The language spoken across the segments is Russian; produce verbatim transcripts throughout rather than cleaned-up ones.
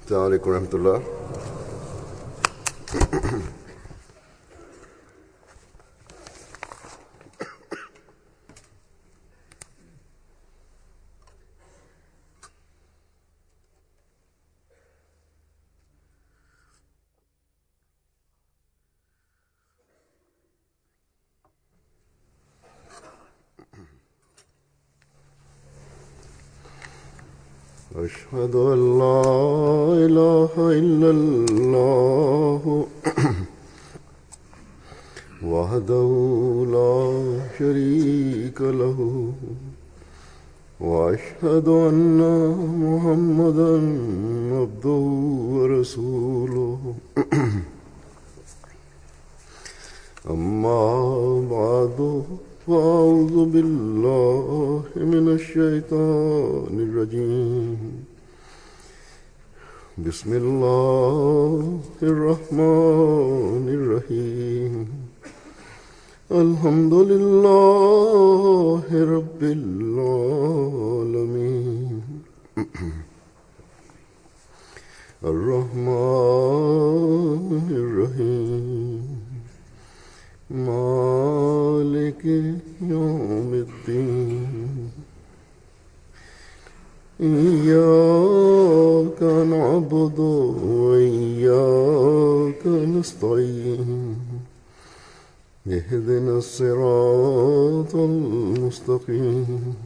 السلام عليكم ورحمة الله. أشهد أن لا إله إلا الله وحده لا شريك له وأشهد أن محمدا عبده ورسوله أما بعد فأعوذ بالله من الشيطان الرجيم بسم الله الرحمن الرحيم الحمد لله رب العالمين الرحمن الرحيم مالك يوم الدين إياك نعبد وإياك نستعين اهدنا الصراط المستقيم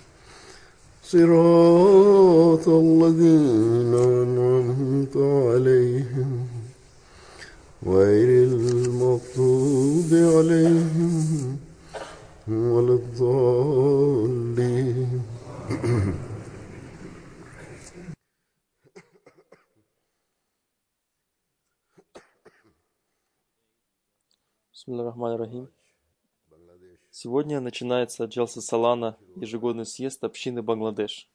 صراط الذين أنعمت عليهم غير المغضوب عليهم ولا الضالين. Бисмиллахир-рахманир-рахим. Сегодня начинается Джалса Салана, ежегодный съезд общины Бангладеш.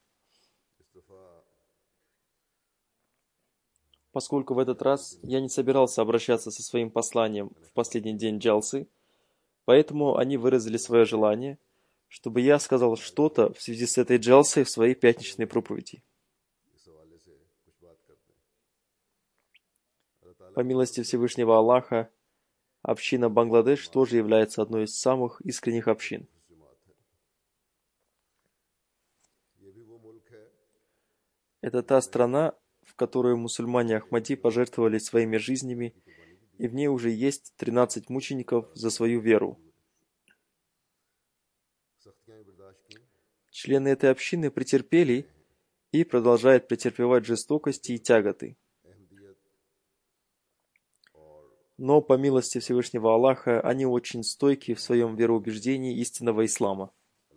Поскольку в этот раз я не собирался обращаться со своим посланием в последний день Джалсы, поэтому они выразили свое желание, чтобы я сказал что-то в связи с этой Джалсой в своей пятничной проповеди. По милости Всевышнего Аллаха, община Бангладеш тоже является одной из самых искренних общин. Это та страна, в которую мусульмане Ахмади пожертвовали своими жизнями, и в ней уже есть тринадцать мучеников за свою веру. Члены этой общины претерпели и продолжают претерпевать жестокости и тяготы. Но, по милости Всевышнего Аллаха, они очень стойки в своем вероубеждении истинного ислама.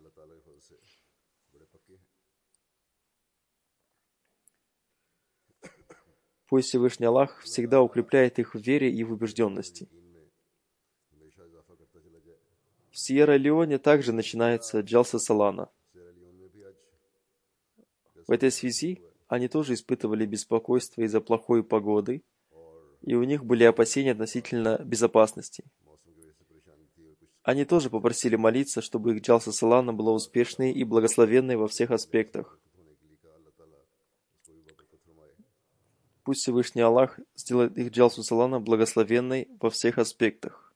Пусть Всевышний Аллах всегда укрепляет их в вере и в убежденности. В Сьерра-Леоне также начинается Джалса Салана. В этой связи они тоже испытывали беспокойство из-за плохой погоды, и у них были опасения относительно безопасности. Они тоже попросили молиться, чтобы их Джалса Салана была успешной и благословенной во всех аспектах. Пусть Всевышний Аллах сделает их Джалсу Салана благословенной во всех аспектах.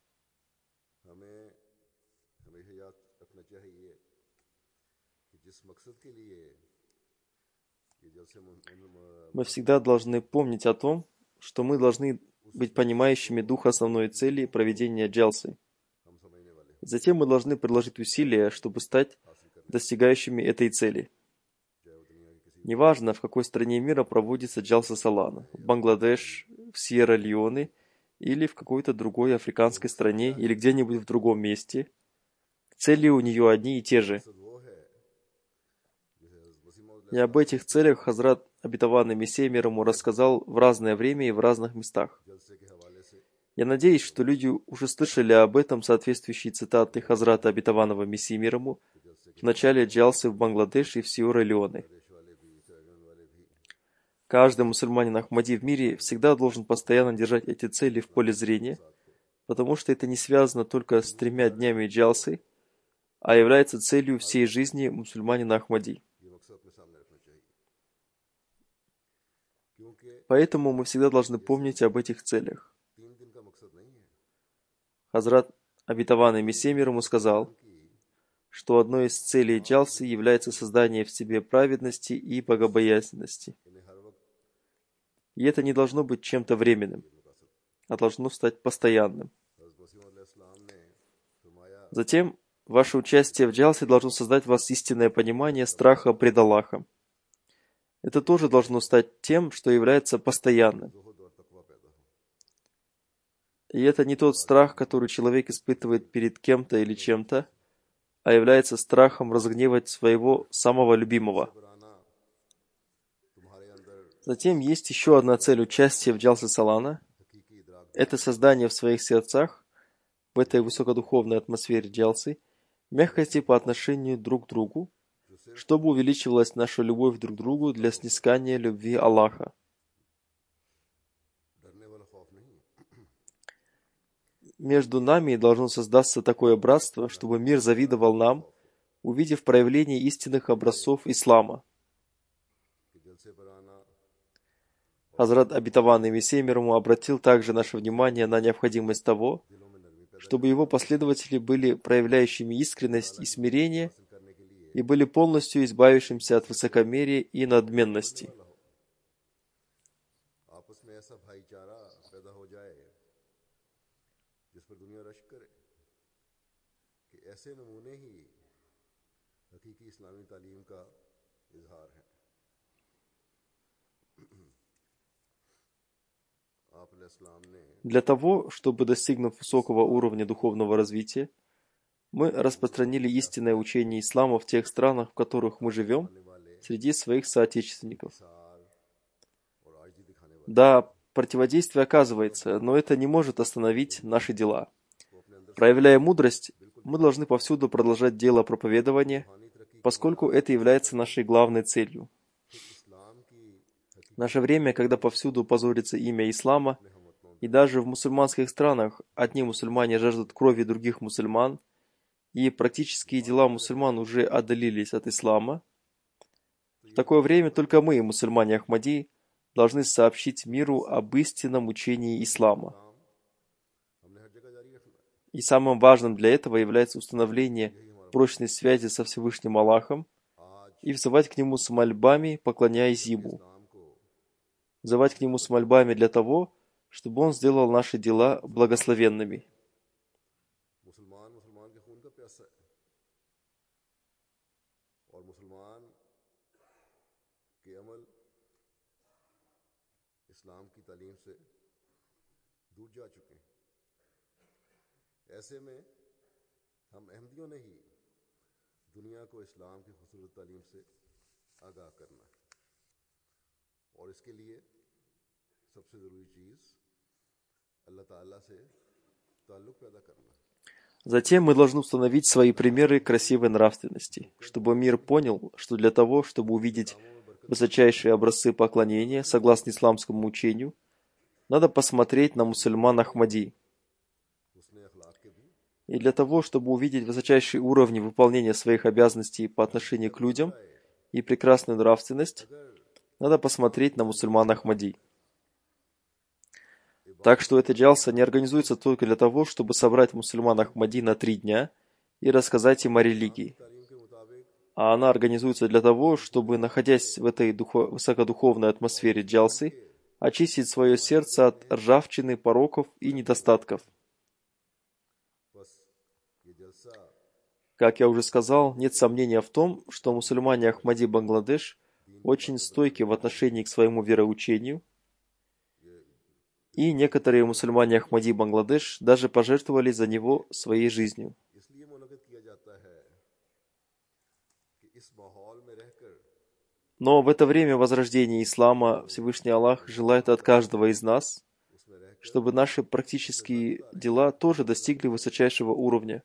Мы всегда должны помнить о том, что мы должны быть понимающими дух основной цели проведения Джалсы. Затем мы должны приложить усилия, чтобы стать достигающими этой цели. Неважно, в какой стране мира проводится Джалса Салана, в Бангладеш, в Сьерра-Леоне или в какой-то другой африканской стране или где-нибудь в другом месте, цели у нее одни и те же. И об этих целях Хазрат Обетованный Мессия мир ему рассказал в разное время и в разных местах. Я надеюсь, что люди уже слышали об этом соответствующие цитаты Хазрата Обетованного Мессии мир ему в начале Джалсы в Бангладеш и в Сьерра-Леоне. Каждый мусульманин Ахмади в мире всегда должен постоянно держать эти цели в поле зрения, потому что это не связано только с тремя днями Джалсы, а является целью всей жизни мусульманина Ахмади. Поэтому мы всегда должны помнить об этих целях. Хазрат, обетованный Мессия мир ему, сказал, что одной из целей джалсы является создание в себе праведности и богобоязненности. И это не должно быть чем-то временным, а должно стать постоянным. Затем, ваше участие в джалсе должно создать в вас истинное понимание страха пред Аллахом. Это тоже должно стать тем, что является постоянным. И это не тот страх, который человек испытывает перед кем-то или чем-то, а является страхом разгневать своего самого любимого. Затем есть еще одна цель участия в джалсе салана. Это создание в своих сердцах, в этой высокодуховной атмосфере джалсы, мягкости по отношению друг к другу, чтобы увеличивалась наша любовь друг к другу для снискания любви Аллаха. Между нами должно создаться такое братство, чтобы мир завидовал нам, увидев проявление истинных образцов ислама. Хазрат, обетованный Мессия мир ему, обратил также наше внимание на необходимость того, чтобы его последователи были проявляющими искренность и смирение и были полностью избавившимся от высокомерия и надменности. Для того, чтобы, достигнув высокого уровня духовного развития, мы распространили истинное учение ислама в тех странах, в которых мы живем, среди своих соотечественников. Да, противодействие оказывается, но это не может остановить наши дела. Проявляя мудрость, мы должны повсюду продолжать дело проповедования, поскольку это является нашей главной целью. В наше время, когда повсюду позорится имя ислама, и даже в мусульманских странах одни мусульмане жаждут крови других мусульман, и практические дела мусульман уже отдалились от ислама, в такое время только мы, мусульмане Ахмади, должны сообщить миру об истинном учении ислама. И самым важным для этого является установление прочной связи со Всевышним Аллахом и взывать к Нему с мольбами, поклоняясь Ему. Взывать к Нему с мольбами для того, чтобы Он сделал наши дела благословенными. ऐसे में हम अहमदियों ने ही दुनिया को इस्लाम की खूबसूरत तालीम से आगाह करना है और इसके लिए सबसे ज़रूरी चीज़ अल्लाह ताला से ताल्लुक़ पैदा करना है. Затем мы должны установить свои примеры красивой нравственности, чтобы мир понял, что для того, чтобы увидеть высочайшие образцы поклонения согласно исламскому учению, надо посмотреть на мусульман Ахмади. И для того, чтобы увидеть высочайшие уровни выполнения своих обязанностей по отношению к людям и прекрасную нравственность, надо посмотреть на мусульман Ахмади. Так что эта джалса не организуется только для того, чтобы собрать мусульман Ахмади на три дня и рассказать им о религии. А она организуется для того, чтобы, находясь в этой духо- высокодуховной атмосфере джалсы, очистить свое сердце от ржавчины, пороков и недостатков. Как я уже сказал, нет сомнения в том, что мусульмане Ахмади Бангладеш очень стойки в отношении к своему вероучению, и некоторые мусульмане Ахмади Бангладеш даже пожертвовали за него своей жизнью. Но в это время возрождения ислама Всевышний Аллах желает от каждого из нас, чтобы наши практические дела тоже достигли высочайшего уровня.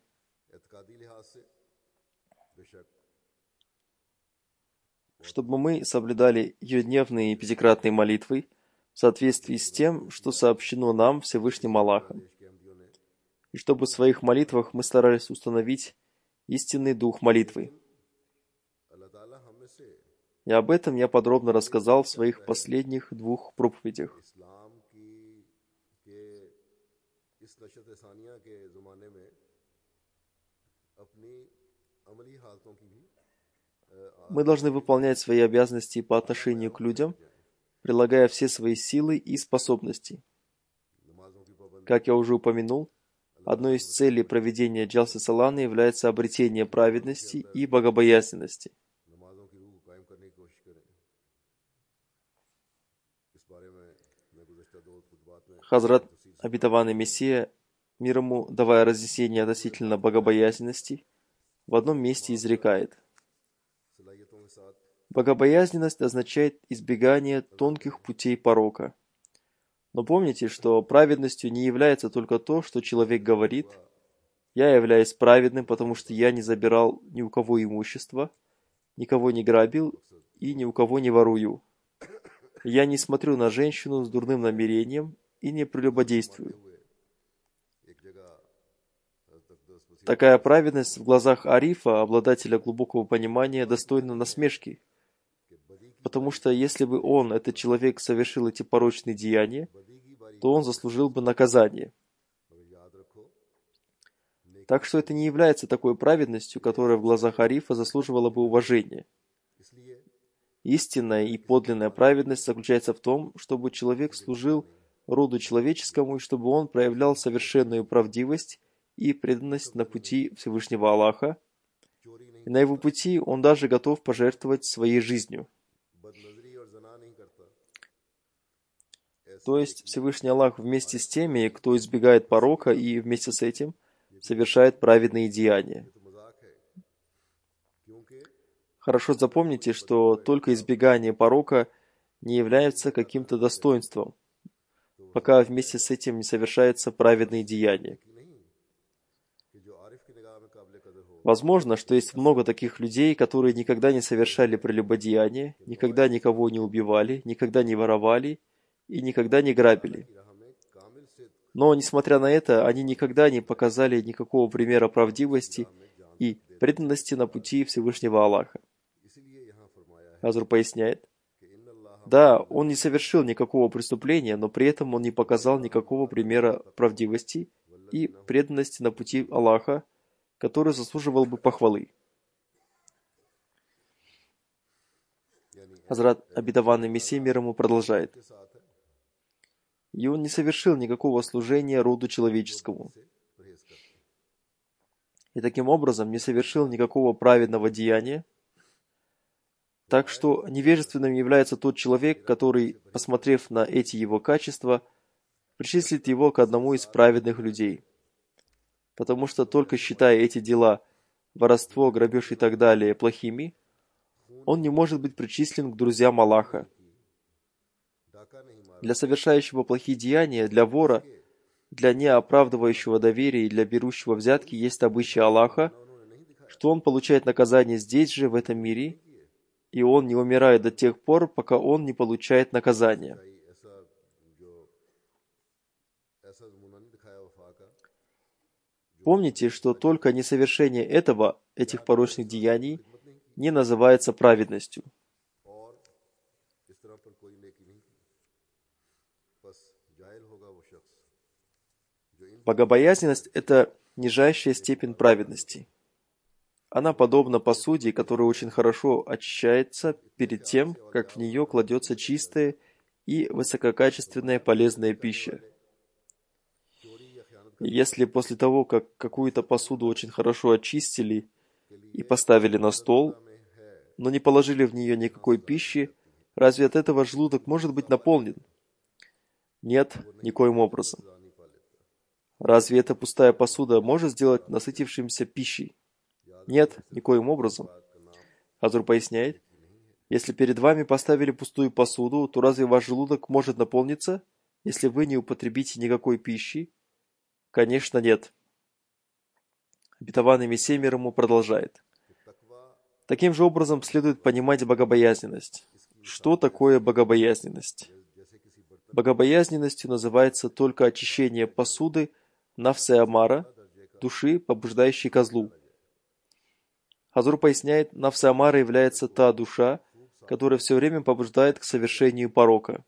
Чтобы мы соблюдали ежедневные и пятикратные молитвы в соответствии с тем, что сообщено нам Всевышним Аллахом. И чтобы в своих молитвах мы старались установить истинный дух молитвы. И об этом я подробно рассказал в своих последних двух проповедях. इस्लाम की के इस नशत सानिया के ज़माने में अपनी अमली हालतों की भी Мы должны выполнять свои обязанности по отношению к людям, прилагая все свои силы и способности. नमाजों की पाबंदी Как я уже упомянул, одной из целей проведения Джалсы Салана является обретение праведности и богобоязненности. नमाजों की रूह को कायम करने की कोशिश करें। इस बारे में मैं गुज़श्ता दो खुतबात में Хазрат, обетованный Мессия, мир ему, давая разъяснение относительно богобоязненности, в одном месте изрекает: सलाहियतों के साथ богобоязненность означает избегание тонких путей порока. Но помните, что праведностью не является только то, что человек говорит: «Я являюсь праведным, потому что я не забирал ни у кого имущество, никого не грабил и ни у кого не ворую. Я не смотрю на женщину с дурным намерением и не прелюбодействую». एक जगह तकदस वसीम Такая праведность в глазах Арифа, обладателя глубокого понимания, достойна насмешки. Потому что если бы он, этот человек, совершил эти порочные деяния, बदी की बारी то он заслужил бы наказание. मगर याद रखो Так что это не является такой праведностью, которая в глазах Арифа заслуживала бы уважения. इसलिए Истинная и подлинная праведность заключается в том, чтобы человек служил роду человеческому и чтобы он проявлял совершенную правдивость и преданность на пути Всевышнего Аллаха. चोरी नहीं И на его пути он даже готов пожертвовать своей жизнью. बदनजरी और जना नहीं करता То есть Всевышний Аллах вместе с теми, кто избегает порока, и вместе с этим совершает праведные деяния. तो मजाक है क्योंकि Хорошо запомните, что только избегание порока не является каким-то достоинством, пока вместе с этим не совершаются праведные деяния. कि नहीं कि जो आरिफ की निगाह में काबिल कदर हो Возможно, что есть много таких людей, которые никогда не совершали прелюбодеяния, никогда никого не убивали, никогда не воровали и никогда не грабили. की राह में कामिल से Но, несмотря на это, они никогда не показали никакого примера правдивости и преданности на пути Всевышнего Аллаха. इसीलिए यहाँ फरमाया है Хазр поясняет: कि इन अल्लाह да, он не совершил никакого преступления, но при этом он не показал никакого примера правдивости и преданности на пути Аллаха, который заслуживал бы похвалы. Хазрат, обетованный Мессия мир ему, продолжает: के साथ है и он не совершил никакого служения роду человеческому, से परहेज करते हैं и таким образом не совершил никакого праведного деяния. Так что невежественным является тот человек, который, посмотрев на эти его качества, причислит его к одному из праведных людей. Потому что только считая эти дела, воровство, грабеж и так далее, плохими, он не может быть причислен к друзьям Аллаха. डाका नहीं मारा Для совершающего плохие деяния, для вора, для неоправдывающего доверия и для берущего взятки есть обычай Аллаха, उन्होंने नहीं दिखाया что он получает наказание здесь же, в этом мире, и он не умирает до тех пор, пока он не получает наказание. भाई ऐसा जो ऐसा नमूना नहीं दिखाया वफा का Помните, что только несовершение этого, этих порочных деяний, не называется праведностью. और इस तरह पर कोई नेकी नहीं की बस जाहिल होगा वो शख्स जो इन Богобоязненность – это нижайшая степень праведности. Она подобна посуде, которая очень хорошо очищается перед тем, как в нее кладется чистая и высококачественная полезная пища. चोरी या खयानत И если после того, как какую-то посуду очень хорошо очистили и поставили на стол, में है но не положили в нее никакой пищи, разве от этого желудок может быть наполнен? Нет, никоим образом. सजा नहीं पा लेता Разве эта пустая посуда может сделать насытившимся пищей? Нет, никоим образом. बात का नाम Хазур поясняет: если перед вами поставили пустую посуду, то разве ваш желудок может наполниться, если вы не употребите никакой пищи? Конечно, нет. Обетованный Мессия мир ему продолжает: तकवा таким же образом следует понимать богобоязненность. Что такое богобоязненность? जैसे किसी बर्तन Богобоязненностью называется только очищение посуды нафсе амара, души, побуждающей ко злу. Хазур поясняет, нафсе амара является та душа, который все время побуждает к совершению порока.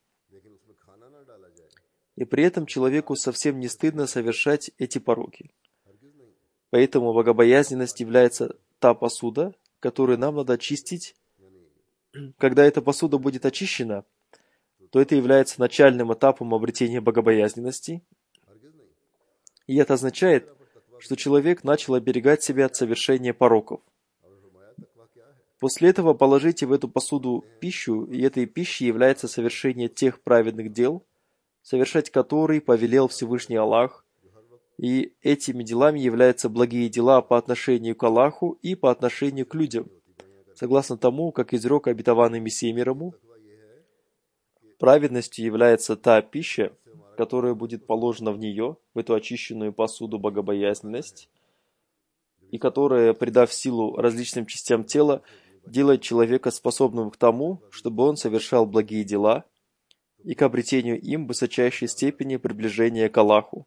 И при этом человеку совсем не стыдно совершать эти пороки. Поэтому богобоязненность является та посуда, которую нам надо очистить. Когда эта посуда будет очищена, то это является начальным этапом обретения богобоязненности. И это означает, что человек начал оберегать себя от совершения пороков. После этого положите в эту посуду пищу, и этой пищей является совершение тех праведных дел, совершать которые повелел Всевышний Аллах, и этими делами являются благие дела по отношению к Аллаху и по отношению к людям. Согласно тому, как изрек обетованный Мессия мир ему, праведностью является та пища, которая будет положена в нее, в эту очищенную посуду богобоязненность, и которая, придав силу различным частям тела, делает человека способным к тому, чтобы он совершал благие дела и к обретению им высочайшей степени приближения к Аллаху.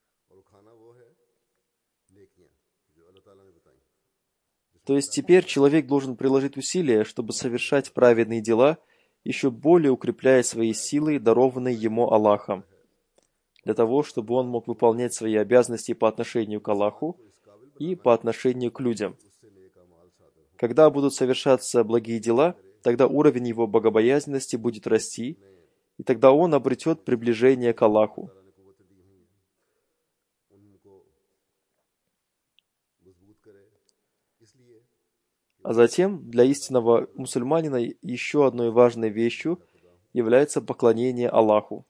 То есть теперь человек должен приложить усилия, чтобы совершать праведные дела, еще более укрепляя свои силы, дарованные ему Аллахом, для того, чтобы он мог выполнять свои обязанности по отношению к Аллаху и по отношению к людям. Когда будут совершаться благие дела, тогда уровень его богобоязненности будет расти, и тогда он обретет приближение к Аллаху. А затем для истинного мусульманина еще одной важной вещью является поклонение Аллаху.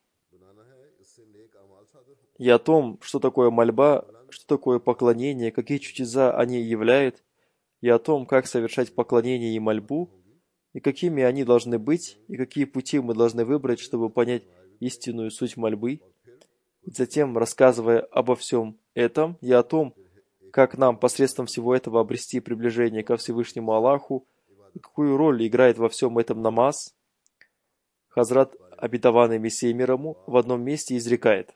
И о том, что такое мольба, что такое поклонение, какие чудеса они являют, и о том, как совершать поклонение и мольбу, и какими они должны быть, и какие пути мы должны выбрать, чтобы понять истинную суть мольбы. И затем, рассказывая обо всем этом и о том, как нам посредством всего этого обрести приближение ко Всевышнему Аллаху, и какую роль играет во всем этом намаз, Хазрат обетованный Мессия мир ему в одном месте изрекает: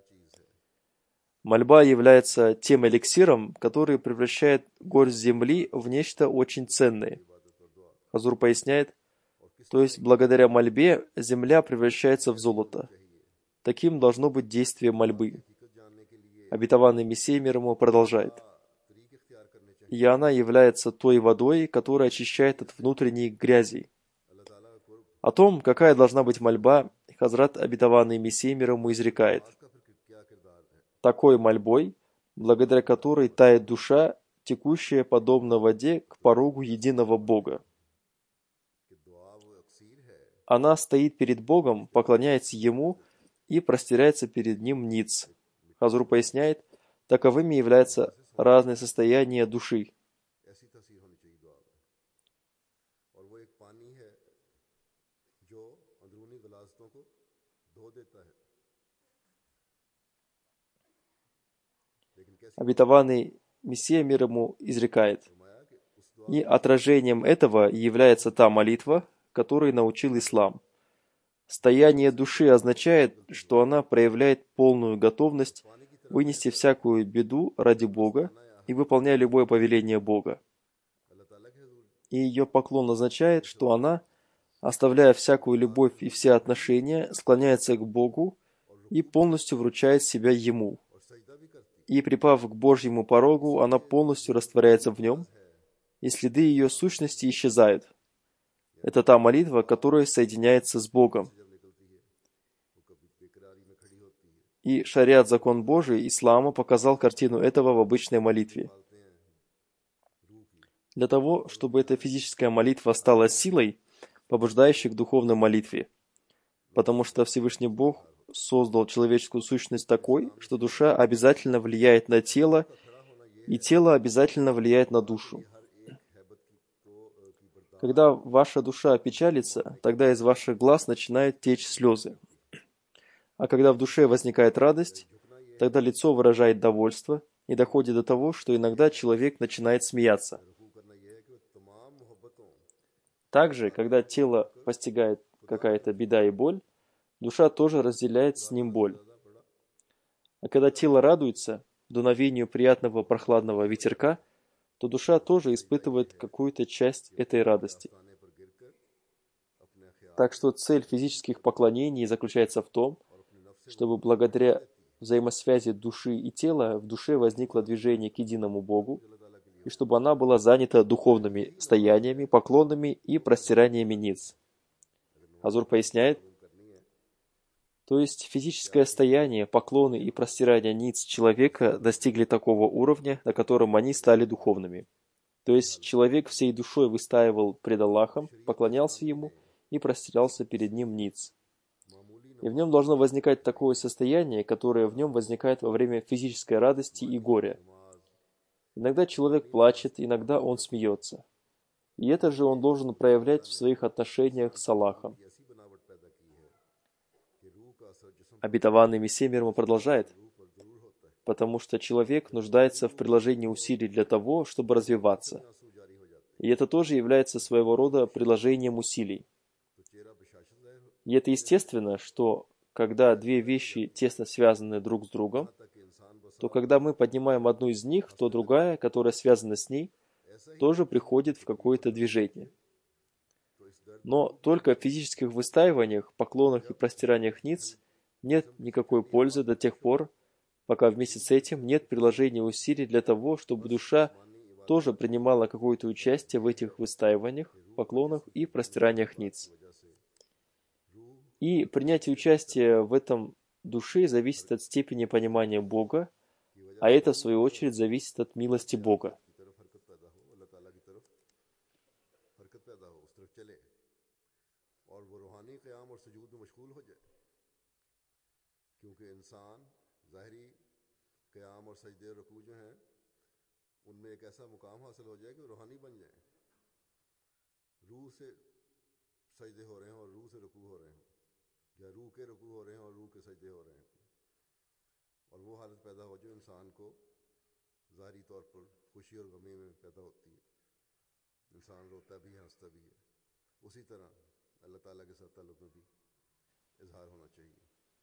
мольба является тем эликсиром, который превращает горсть земли в нечто очень ценное. Хазур поясняет, то есть благодаря мольбе земля превращается в золото. Таким должно быть действие мольбы. Обетованный Мессия мир ему продолжает: и она является той водой, которая очищает от внутренней грязи. О том, какая должна быть мольба, Хазрат обетованный Мессия мир ему изрекает: такой мольбой, благодаря которой тает душа, текущая подобно воде к порогу единого Бога. Она стоит перед Богом, поклоняется Ему и простирается перед Ним ниц. Хазур поясняет, таковыми являются разные состояния души. Обетованный Мессия мир ему изрекает: и отражением этого является та молитва, которой научил ислам. Стояние души означает, что она проявляет полную готовность вынести всякую беду ради Бога и выполняя любое повеление Бога. И ее поклон означает, что она, оставляя всякую любовь и все отношения, склоняется к Богу и полностью вручает себя Ему. И, припав к Божьему порогу, она полностью растворяется в нем, и следы ее сущности исчезают. Это та молитва, которая соединяется с Богом. И шариат, закон Божий, ислама, показал картину этого в обычной молитве. Для того, чтобы эта физическая молитва стала силой, побуждающей к духовной молитве. Потому что Всевышний Бог создал человеческую сущность такой, что душа обязательно влияет на тело, и тело обязательно влияет на душу. Когда ваша душа опечалится, тогда из ваших глаз начинают течь слезы. А когда в душе возникает радость, тогда лицо выражает довольство и доходит до того, что иногда человек начинает смеяться. Также, когда тело постигает какая-то беда и боль, душа тоже разделяет с ним боль. А когда тело радуется дуновению приятного прохладного ветерка, то душа тоже испытывает какую-то часть этой радости. И шариат, закон Божий, ислама, показал картину этого в обычной молитве. Для того, чтобы эта физическая молитва стала силой, побуждающей к духовной молитве. Потому что Всевышний Бог создал человеческую сущность такой, что душа обязательно влияет на тело, и тело обязательно влияет на душу. Так что цель физических поклонений заключается в том, чтобы благодаря взаимосвязи души и тела в душе возникло движение к единому Богу, и чтобы она была занята духовными стояниями, поклонами и простираниями ниц. Хазур поясняет, то есть физическое стояние, поклоны и простирание ниц человека достигли такого уровня, на котором они стали духовными. То есть человек всей душой выстаивал пред Аллахом, поклонялся Ему и простирался перед Ним ниц. И в нем должно возникать такое состояние, которое в нем возникает во время физической радости и горя. Иногда человек плачет, иногда он смеется. И это же он должен проявлять в своих отношениях с Аллахом. Обетованный Мессия мир ему продолжает, потому что человек нуждается в приложении усилий для того, чтобы развиваться. И это тоже является своего рода приложением усилий. И это естественно, что когда две вещи тесно связаны друг с другом, то когда мы поднимаем одну из них, то другая, которая связана с ней, тоже приходит в какое-то движение. Но только в физических выстаиваниях, поклонах и простираниях ниц нет никакой пользы до тех пор, пока вместе с этим нет приложения усилий для того, чтобы душа тоже принимала какое-то участие в этих выстаиваниях, поклонах и простираниях ниц. И принятие участия в этом души зависит от степени понимания Бога, а это, в свою очередь, зависит от милости Бога. या रूह के रुकू हो रहे हैं और रूह के सजदे हो रहे हैं और वो हालत पैदा हो जो इंसान को ज़ाहिरी तौर पर खुशी और गमी में पैदा होती है इंसान रोता भी है हंसता भी है उसी तरह अल्लाह ताला के साथ ताल्लुक़ में भी इजहार होना चाहिए.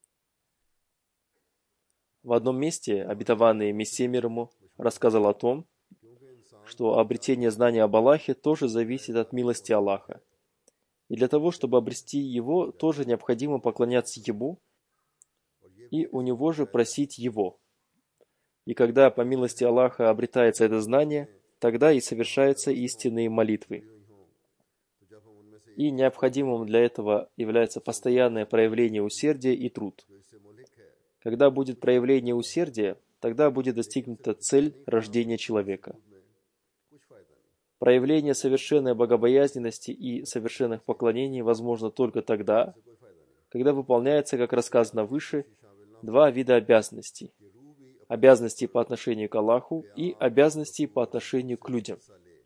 В одном месте обетованный Мессия мир ему рассказал о том, что обретение знания об Аллахе тоже зависит от милости Аллаха. И для того, чтобы обрести Его, тоже необходимо поклоняться Ему и у Него же просить Его. И когда по милости Аллаха обретается это знание, тогда и совершаются истинные молитвы. И необходимым для этого является постоянное проявление усердия и труд. Когда будет проявление усердия, тогда будет достигнута цель рождения человека. Проявление совершенной богобоязненности и совершенных поклонений возможно только тогда, когда выполняется, как рассказано выше, два вида обязанностей. Обязанности по отношению к Аллаху и обязанности по отношению к людям.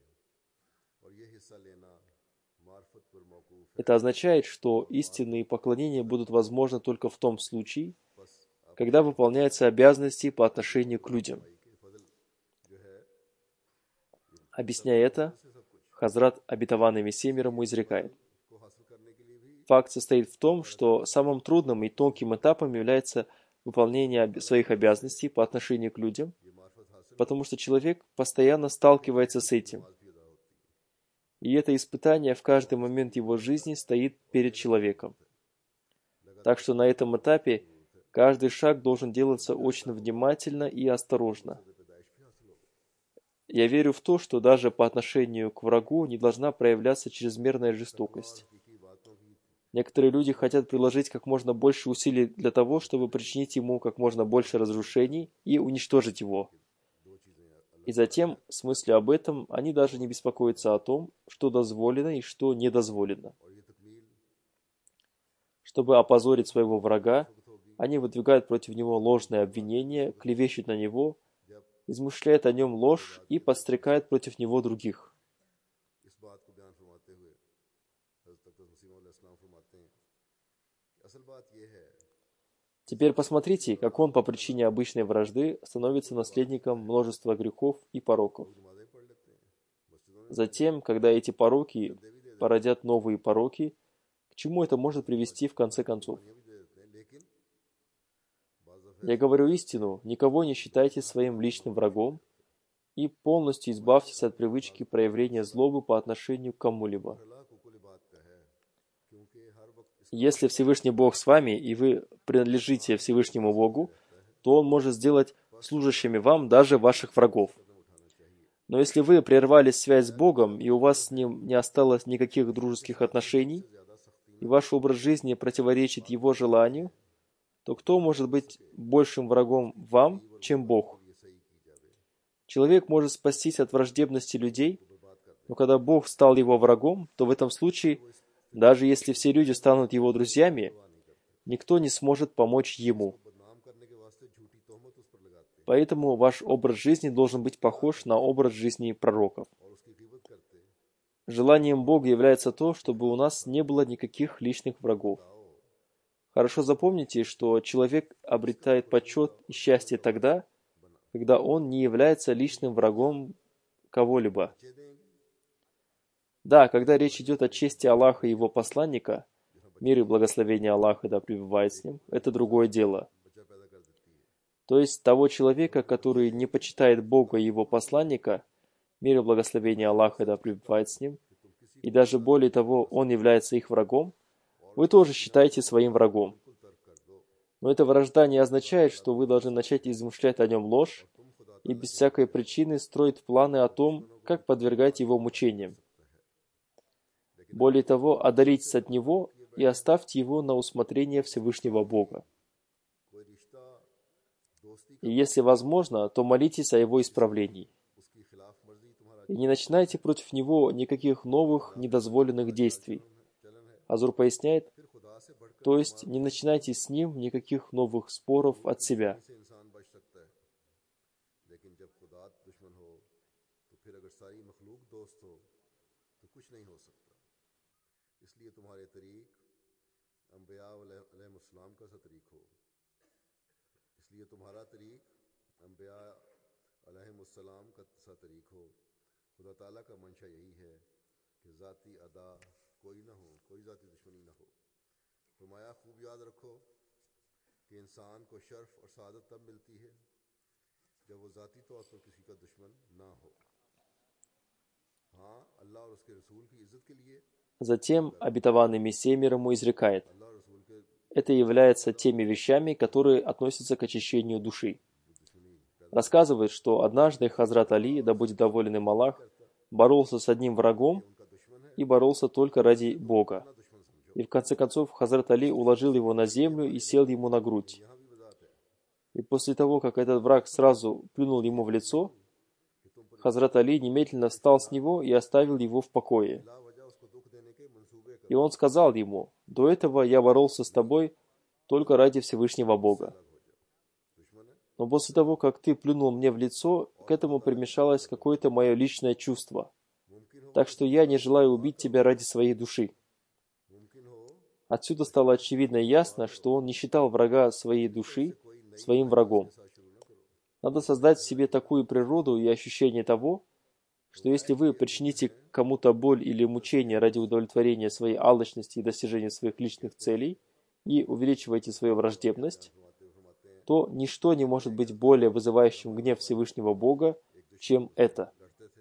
Это означает, что истинные поклонения будут возможны только в том случае, когда выполняются обязанности по отношению к людям. Объясняя это, Хазрат обетованный Мессия мир ему изрекает. Факт состоит в том, что самым трудным и тонким этапом является выполнение своих обязанностей по отношению к людям, потому что человек постоянно сталкивается с этим. И это испытание в каждый момент его жизни стоит перед человеком. Так что на этом этапе каждый шаг должен делаться очень внимательно и осторожно. Я верю в то, что даже по отношению к врагу не должна проявляться чрезмерная жестокость. Некоторые люди хотят приложить как можно больше усилий для того, чтобы причинить ему как можно больше разрушений и уничтожить его. И затем, с мыслью об этом, они даже не беспокоятся о том, что дозволено и что не дозволено. Чтобы опозорить своего врага, они выдвигают против него ложные обвинения, клевещут на него, измышляет о нем ложь и подстрекает против него других. Теперь посмотрите, как он по причине обычной вражды становится наследником множества грехов и пороков. Затем, когда эти пороки породят новые пороки, к чему это может привести в конце концов? Я говорю истину, никого не считайте своим личным врагом и полностью избавьтесь от привычки проявления злобы по отношению к кому-либо. Если Всевышний Бог с вами, и вы принадлежите Всевышнему Богу, то Он может сделать служащими вам даже ваших врагов. Но если вы прервали связь с Богом, и у вас с Ним не осталось никаких дружеских отношений, и ваш образ жизни противоречит Его желанию, то кто может быть большим врагом вам, чем Бог? Человек может спастись от враждебности людей, но когда Бог стал его врагом, то в этом случае, даже если все люди станут его друзьями, никто не сможет помочь ему. Поэтому ваш образ жизни должен быть похож на образ жизни пророков. Желанием Бога является то, чтобы у нас не было никаких личных врагов. Хорошо запомните, что человек обретает почет и счастье тогда, когда он не является личным врагом кого-либо. Да, когда речь идет о чести Аллаха и Его посланника, мир и благословение Аллаха да пребывает с ним, это другое дело. То есть того человека, который не почитает Бога и Его посланника, мир и благословение Аллаха да пребывает с ним, и даже более того, он является их врагом, вы тоже считаете своим врагом. Но эта вражда не означает, что вы должны начать измышлять о нем ложь и без всякой причины строить планы о том, как подвергать его мучениям. Более того, отдалитесь от него и оставьте его на усмотрение Всевышнего Бога. И если возможно, то молитесь о его исправлении. И не начинайте против него никаких новых недозволенных действий. Азур поясняет, то есть не начинайте с ним никаких новых споров от себя. फरमाया खूब याद रखो कि इंसान को शर्फ और सादत तब मिलती है जब वो ज़ाती तौर पर किसी का दुश्मन ना हो। हाँ, अल्लाह और उसके रसूल की इज्जत के लिए Затем обетованный Мессия мир ему изрекает: это является теми вещами, которые относятся к очищению души. Рассказывает, что однажды Хазрат Али, да будет доволен им Аллах, боролся с одним врагом и боролся только ради Бога. И в конце концов Хазрат Али уложил его на землю и сел ему на грудь. И после того, как этот враг сразу плюнул ему в лицо, Хазрат Али немедленно встал с него и оставил его в покое. И он сказал ему: «До этого я боролся с тобой только ради Всевышнего Бога. Но после того, как ты плюнул мне в лицо, к этому примешалось какое-то мое личное чувство. Так что я не желаю убить тебя ради своей души». Отсюда стало очевидно и ясно, что он не считал врага своей души своим врагом. Надо создать в себе такую природу и ощущение того, что если вы причините кому-то боль или мучение ради удовлетворения своей алчности и достижения своих личных целей и увеличиваете свою враждебность, то ничто не может быть более вызывающим гнев Всевышнего Бога, чем это.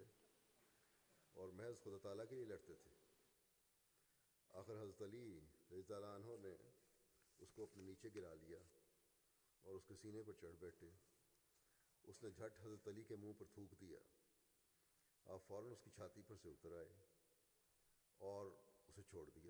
आप फौरन उसकी छाती पर से उतर आए और उसे छोड़ दिया,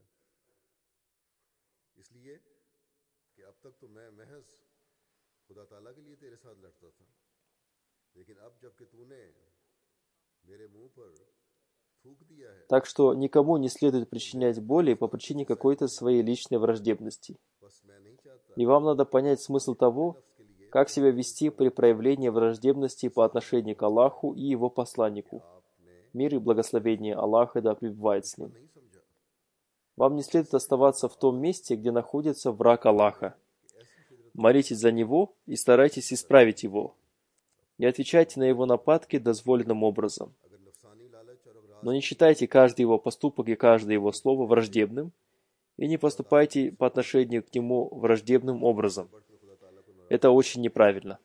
इसलिए कि अब तक तो मैं महज खुदा ताला के लिए तेरे साथ लड़ता था, लेकिन अब जबकि तूने मेरे मुंह पर थूक दिया है। Так что никому не следует причинять боли по причине какой-то своей личной враждебности. И вам надо понять смысл того, как себя вести при проявлении враждебности по отношению к Аллаху и Его посланнику. Мир и благословение Аллаха да пребывает с ним. Вам не следует оставаться в том месте, где находится враг Аллаха. Молитесь за него и старайтесь исправить его. Не отвечайте на его нападки дозволенным образом. Но не считайте каждый его поступок и каждое его слово враждебным и не поступайте по отношению к нему враждебным образом. Это очень неправильно.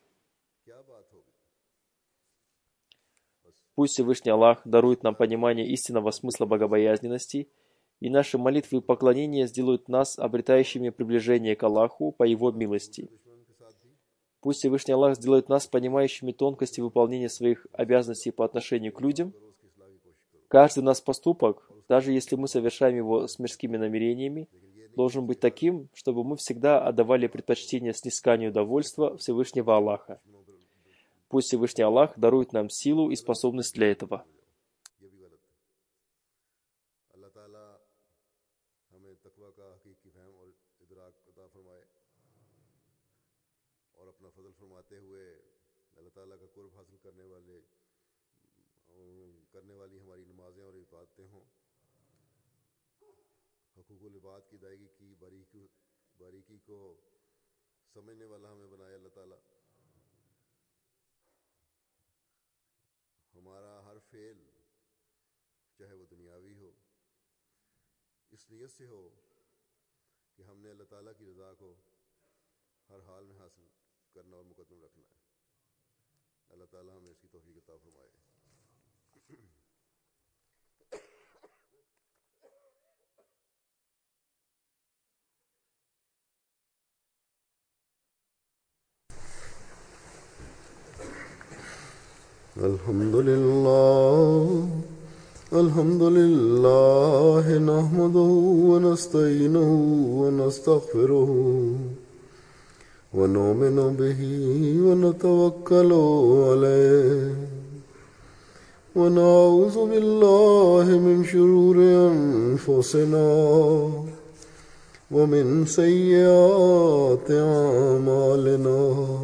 Пусть Всевышний Аллах дарует нам понимание истинного смысла богобоязненности и наши молитвы и поклонения сделают нас обретающими приближение к Аллаху по Его милости. Пусть Всевышний Аллах сделает нас понимающими тонкости выполнения своих обязанностей по отношению к людям. Каждый наш поступок, даже если мы совершаем его с мирскими намерениями, должен быть таким, чтобы мы всегда отдавали предпочтение снисканию довольства Всевышнего Аллаха. Пусть Всевышний Аллах дарует нам силу и способность для этого. करने वाली हमारी नमाजें और इबादतें हों, हुकूकुल इबाद की अदायगी की बारीकी बारीकी को समझने वाला हमें बनाए अल्लाह ताला। हमारा हर फेल चाहे वो दुनियावी हो, इस नियत से हो कि हमने अल्लाह ताला की रज़ा को हर हाल में हासिल करना और मुकद्दम रखना है। अल्लाह ताला हमें इसकी तौफीक अता फरमाए। अल्हम्दुलिल्लाह अल्हम्दुलिल्लाह नहमदुहु व नस्तईनुहु व नस्तगफिरुहु व नुमिनु बिही व नतवक्कलु अलैहि व नऊज़ु बिल्लाहि मिन शुरूरि अनफुसिना व मिन सय्यिआति अमालिना।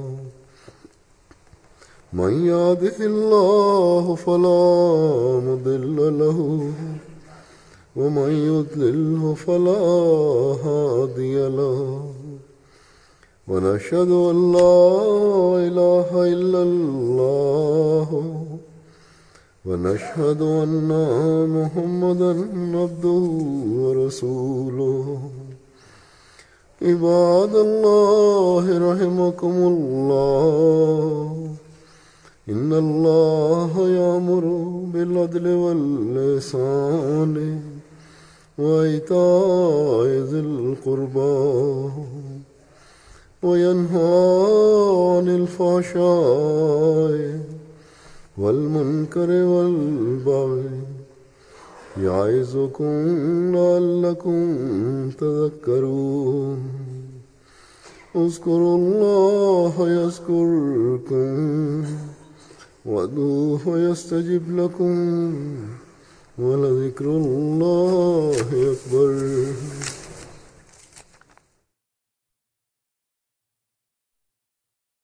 मन यहदिहिल्लाहु फला मुदिल्ल लहु व मन युद्लिल्हु फला हादिय लहु व नशहदु अन ला इलाहा इल्लल्लाह व नशहदु अन्ना मुहम्मदन अब्दुहु व रसूलुहु। इबादल्लाहि रहिमकुमुल्लाह إن الله يأمر بالعدل والإحسان وإيتاء ذي القربى وينهى عن الفحشاء والمنكر والبغي يعظكم لعلكم تذكرون اذكروا الله يذكركم وادعوه يستجب لكم ولذكر الله أكبر.